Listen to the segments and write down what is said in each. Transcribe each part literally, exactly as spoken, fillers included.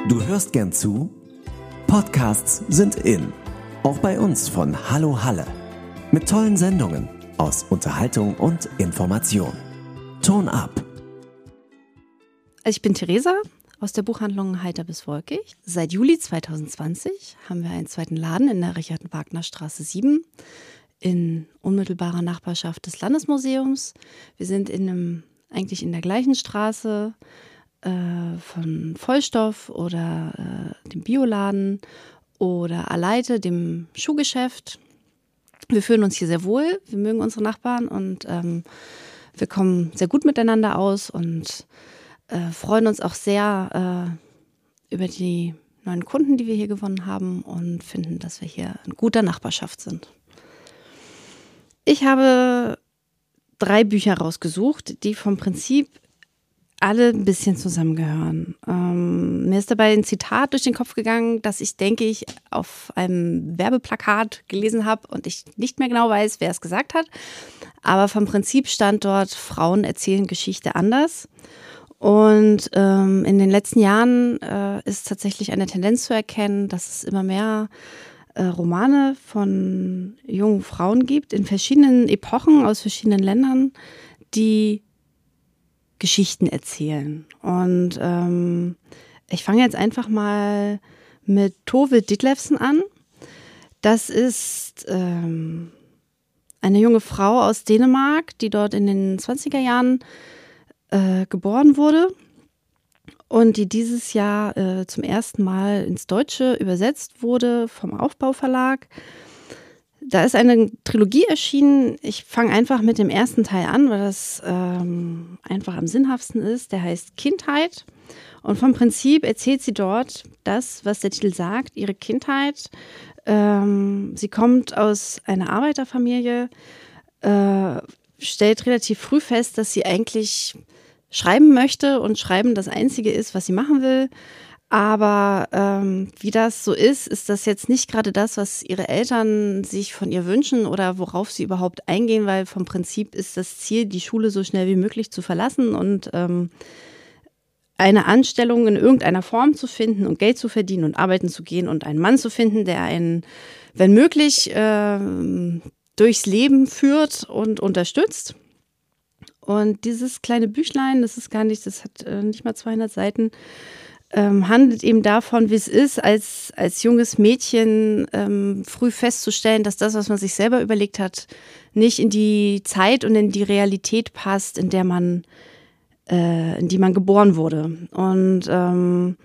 Du hörst gern zu? Podcasts sind in. Auch bei uns von Hallo Halle. Mit tollen Sendungen aus Unterhaltung und Information. Ton ab. Ich bin Theresa aus der Buchhandlung Heiter bis Wolkig. Seit Juli zwanzig zwanzig haben wir einen zweiten Laden in der Richard-Wagner-Straße sieben in unmittelbarer Nachbarschaft des Landesmuseums. Wir sind in einem, eigentlich in der gleichen Straße äh, von Vollstoff oder äh, dem Bioladen oder Aleite, dem Schuhgeschäft. Wir fühlen uns hier sehr wohl, wir mögen unsere Nachbarn und ähm, wir kommen sehr gut miteinander aus und äh, freuen uns auch sehr äh, über die neuen Kunden, die wir hier gewonnen haben und finden, dass wir hier in guter Nachbarschaft sind. Ich habe drei Bücher rausgesucht, die vom Prinzip alle ein bisschen zusammengehören. Ähm, mir ist dabei ein Zitat durch den Kopf gegangen, das ich, denke ich, auf einem Werbeplakat gelesen habe und ich nicht mehr genau weiß, wer es gesagt hat. Aber vom Prinzip stand dort, Frauen erzählen Geschichte anders. Und ähm, in den letzten Jahren äh, ist tatsächlich eine Tendenz zu erkennen, dass es immer mehr äh, Romane von jungen Frauen gibt, in verschiedenen Epochen, aus verschiedenen Ländern, die Geschichten erzählen. Und ähm, ich fange jetzt einfach mal mit Tove Ditlevsen an. Das ist ähm, eine junge Frau aus Dänemark, die dort in den zwanziger Jahren äh, geboren wurde und die dieses Jahr äh, zum ersten Mal ins Deutsche übersetzt wurde vom Aufbau-Verlag. Da ist eine Trilogie erschienen. Ich fange einfach mit dem ersten Teil an, weil das ähm, einfach am sinnhaftesten ist. Der heißt Kindheit. Und vom Prinzip erzählt sie dort das, was der Titel sagt, ihre Kindheit. Ähm, sie kommt aus einer Arbeiterfamilie, äh, stellt relativ früh fest, dass sie eigentlich schreiben möchte und Schreiben das Einzige ist, was sie machen will. Aber ähm, wie das so ist, ist das jetzt nicht gerade das, was ihre Eltern sich von ihr wünschen oder worauf sie überhaupt eingehen, weil vom Prinzip ist das Ziel, die Schule so schnell wie möglich zu verlassen und ähm, eine Anstellung in irgendeiner Form zu finden und Geld zu verdienen und arbeiten zu gehen und einen Mann zu finden, der einen, wenn möglich, äh, durchs Leben führt und unterstützt. Und dieses kleine Büchlein, das ist gar nicht, das hat äh, nicht mal zweihundert Seiten, Ähm, handelt eben davon, wie es ist, als, als junges Mädchen ähm, früh festzustellen, dass das, was man sich selber überlegt hat, nicht in die Zeit und in die Realität passt, in der man, äh, in die man geboren wurde. Und ähm,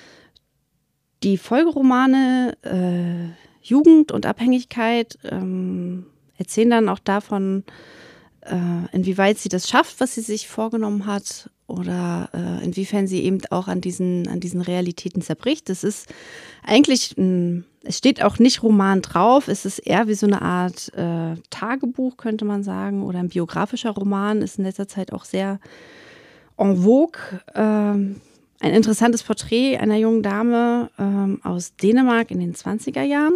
die Folgeromane äh, Jugend und Abhängigkeit ähm, erzählen dann auch davon, äh, inwieweit sie das schafft, was sie sich vorgenommen hat, oder äh, inwiefern sie eben auch an diesen, an diesen Realitäten zerbricht. Das ist eigentlich, ein, es steht auch nicht Roman drauf, es ist eher wie so eine Art äh, Tagebuch, könnte man sagen, oder ein biografischer Roman, ist in letzter Zeit auch sehr en vogue. Ähm, ein interessantes Porträt einer jungen Dame ähm, aus Dänemark in den zwanziger Jahren.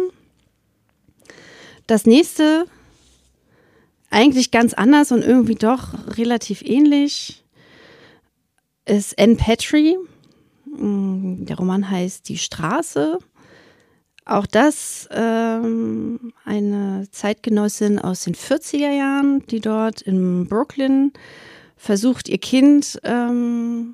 Das nächste, eigentlich ganz anders und irgendwie doch relativ ähnlich, ist Anne Patry. Der Roman heißt Die Straße. Auch das ähm, eine Zeitgenossin aus den vierziger Jahren, die dort in Brooklyn versucht, ihr Kind, ähm,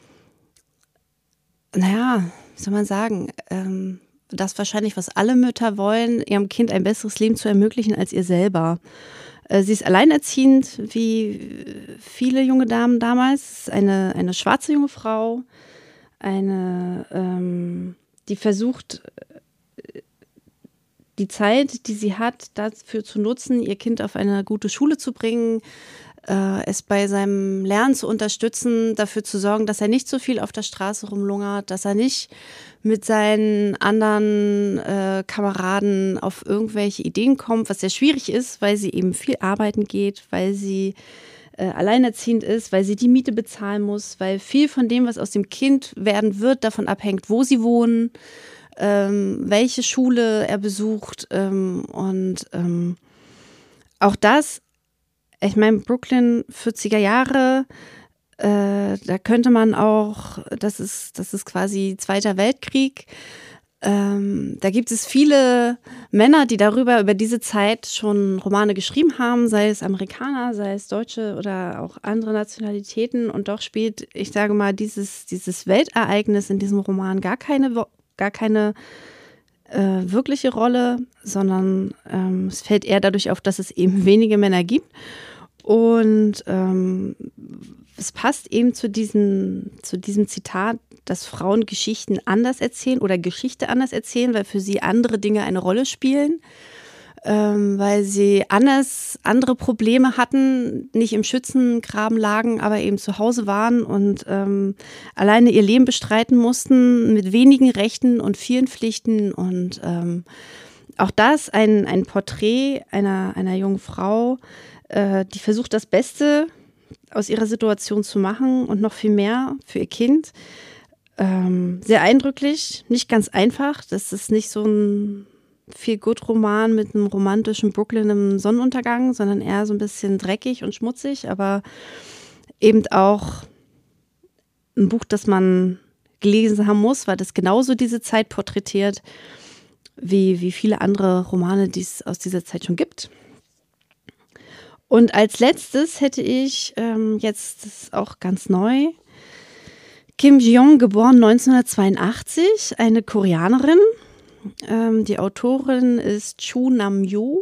naja, wie soll man sagen, ähm, das wahrscheinlich, was alle Mütter wollen, ihrem Kind ein besseres Leben zu ermöglichen als ihr selber. Sie ist alleinerziehend, wie viele junge Damen damals. Eine, eine schwarze junge Frau, eine, ähm, die versucht, die Zeit, die sie hat, dafür zu nutzen, ihr Kind auf eine gute Schule zu bringen, äh, es bei seinem Lernen zu unterstützen, dafür zu sorgen, dass er nicht so viel auf der Straße rumlungert, dass er nicht mit seinen anderen äh, Kameraden auf irgendwelche Ideen kommt, was sehr schwierig ist, weil sie eben viel arbeiten geht, weil sie äh, alleinerziehend ist, weil sie die Miete bezahlen muss, weil viel von dem, was aus dem Kind werden wird, davon abhängt, wo sie wohnen, ähm, welche Schule er besucht ähm, und ähm, auch das, ich meine, Brooklyn, vierziger Jahre, Äh, da könnte man auch, das ist, das ist quasi Zweiter Weltkrieg. Ähm, da gibt es viele Männer, die darüber, über diese Zeit schon Romane geschrieben haben, sei es Amerikaner, sei es Deutsche oder auch andere Nationalitäten. Und doch spielt, ich sage mal, dieses, dieses Weltereignis in diesem Roman gar keine, gar keine äh, wirkliche Rolle, sondern ähm, es fällt eher dadurch auf, dass es eben wenige Männer gibt. Und ähm, es passt eben zu diesem, zu diesem Zitat, dass Frauen Geschichten anders erzählen oder Geschichte anders erzählen, weil für sie andere Dinge eine Rolle spielen, ähm, weil sie anders andere Probleme hatten, nicht im Schützengraben lagen, aber eben zu Hause waren und ähm, alleine ihr Leben bestreiten mussten mit wenigen Rechten und vielen Pflichten. Und ähm, auch das ein, ein Porträt einer, einer jungen Frau, äh, die versucht, das Beste aus ihrer Situation zu machen und noch viel mehr für ihr Kind. Ähm, sehr eindrücklich, nicht ganz einfach. Das ist nicht so ein Feel-Good-Roman mit einem romantischen Brooklyn im Sonnenuntergang, sondern eher so ein bisschen dreckig und schmutzig, aber eben auch ein Buch, das man gelesen haben muss, weil das genauso diese Zeit porträtiert, wie, wie viele andere Romane, die es aus dieser Zeit schon gibt. Und als letztes hätte ich ähm, jetzt, das ist auch ganz neu, Kim Ji-young, geboren neunzehnhundertzweiundachtzig, eine Koreanerin. Ähm, die Autorin ist Chu Nam-Yoo.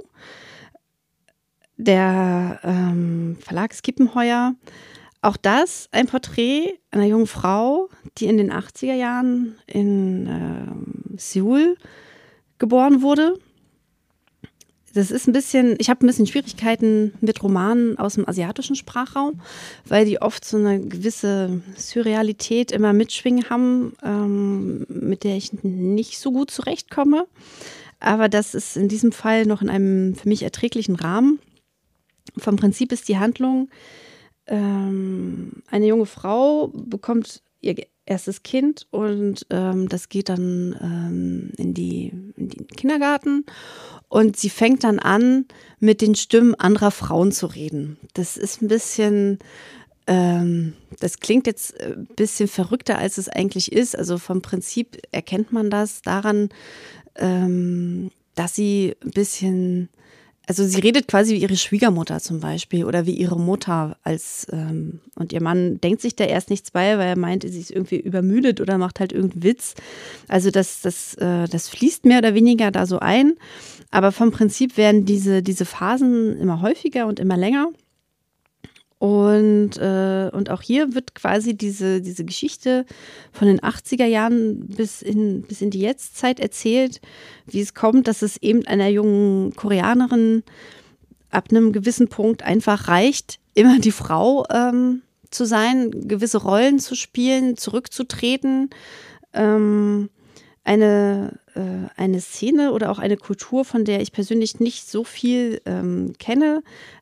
Der ähm, Verlag ist Kippenheuer. Auch das ein Porträt einer jungen Frau, die in den achtziger Jahren in äh, Seoul geboren wurde. Das ist ein bisschen, ich habe ein bisschen Schwierigkeiten mit Romanen aus dem asiatischen Sprachraum, weil die oft so eine gewisse Surrealität immer mitschwingen haben, ähm, mit der ich nicht so gut zurechtkomme. Aber das ist in diesem Fall noch in einem für mich erträglichen Rahmen. Vom Prinzip ist die Handlung, ähm, eine junge Frau bekommt ihr erstes Kind und ähm, das geht dann ähm, in, die, in den Kindergarten. Und sie fängt dann an, mit den Stimmen anderer Frauen zu reden. Das ist ein bisschen, ähm, das klingt jetzt ein bisschen verrückter, als es eigentlich ist. Also vom Prinzip erkennt man das daran, ähm, dass sie ein bisschen, also sie redet quasi wie ihre Schwiegermutter zum Beispiel oder wie ihre Mutter als, ähm, und ihr Mann denkt sich da erst nichts bei, weil er meint, sie ist irgendwie übermüdet oder macht halt irgendeinen Witz. Also das, das, äh, das fließt mehr oder weniger da so ein. Aber vom Prinzip werden diese, diese Phasen immer häufiger und immer länger. Und, äh, und auch hier wird quasi diese, diese Geschichte von den achtziger Jahren bis in, bis in die Jetztzeit erzählt, wie es kommt, dass es eben einer jungen Koreanerin ab einem gewissen Punkt einfach reicht, immer die Frau ähm, zu sein, gewisse Rollen zu spielen, zurückzutreten, ähm, eine, äh, eine Szene oder auch eine Kultur, von der ich persönlich nicht so viel ähm, kenne.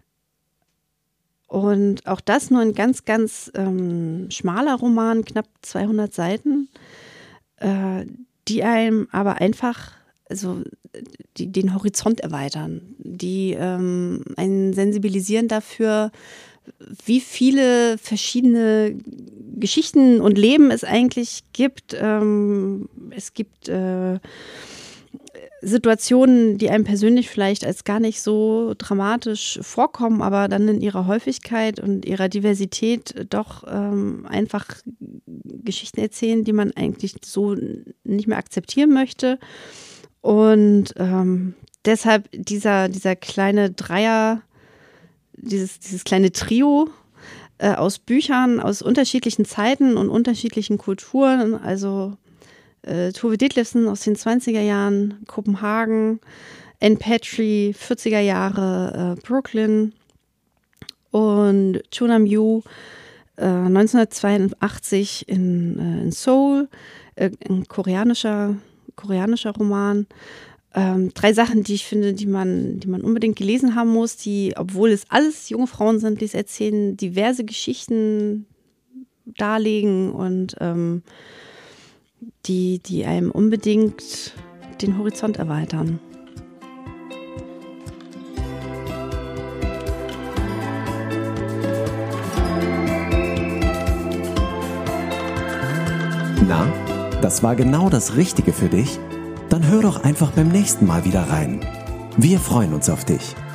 Und auch das nur ein ganz, ganz ähm, schmaler Roman, knapp zweihundert Seiten, äh, die einem aber einfach also, die, den Horizont erweitern, die ähm, einen sensibilisieren dafür, wie viele verschiedene Geschichten und Leben es eigentlich gibt. Ähm, es gibt äh, Situationen, die einem persönlich vielleicht als gar nicht so dramatisch vorkommen, aber dann in ihrer Häufigkeit und ihrer Diversität doch ähm, einfach Geschichten erzählen, die man eigentlich so nicht mehr akzeptieren möchte. Und ähm, deshalb dieser, dieser kleine Dreier, dieses, dieses kleine Trio äh, aus Büchern aus unterschiedlichen Zeiten und unterschiedlichen Kulturen, also äh, Tove Ditlevsen aus den zwanziger Jahren, Kopenhagen, Anne Patry, vierziger Jahre, äh, Brooklyn und Chu Nam-Yoo äh, neunzehnhundertzweiundachtzig in, äh, in Seoul, äh, ein koreanischer, koreanischer Roman. Ähm, drei Sachen, die ich finde, die man, die man unbedingt gelesen haben muss, die, obwohl es alles junge Frauen sind, die es erzählen, diverse Geschichten darlegen und ähm, die, die einem unbedingt den Horizont erweitern. Na, das war genau das Richtige für dich? Dann hör doch einfach beim nächsten Mal wieder rein. Wir freuen uns auf dich.